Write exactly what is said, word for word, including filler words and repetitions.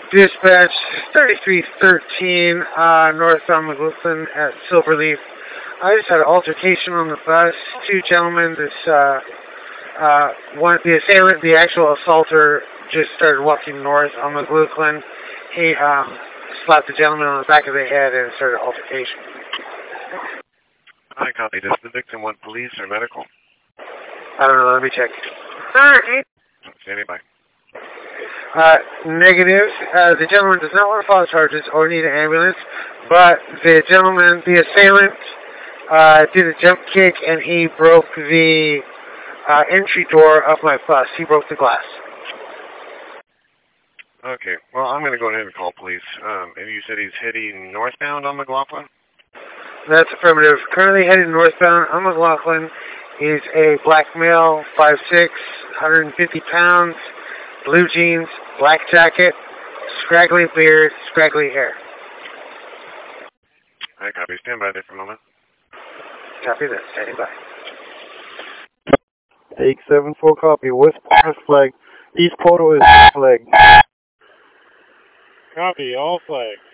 Dispatch thirty-three thirteen, uh, northbound McLaughlin at Silverleaf. I just had an altercation on the bus. Two gentlemen, this, uh, uh, one, the assailant, the actual assaulter, just started walking north on McLaughlin. He, um, slapped the gentleman on the back of the head and started an altercation. I copy. Does the victim want police or medical? I don't know, let me check. Alright. Standing by. Uh, negative. Uh, the gentleman does not want to file charges or need an ambulance, but the gentleman, the assailant, uh, did a jump kick and he broke the uh, entry door of my bus. He broke the glass. Okay, well, I'm going to go ahead and call police. Um, and you said he's heading northbound on McLaughlin? That's affirmative. Currently heading northbound on McLaughlin. He's a black male, five six, one hundred fifty pounds, blue jeans, black jacket, scraggly beard, scraggly hair. I copy. Stand by there for a moment. Copy that. Standing by. eight seven four copy. West Portal flag. East Portal is flag. Copy. All flags.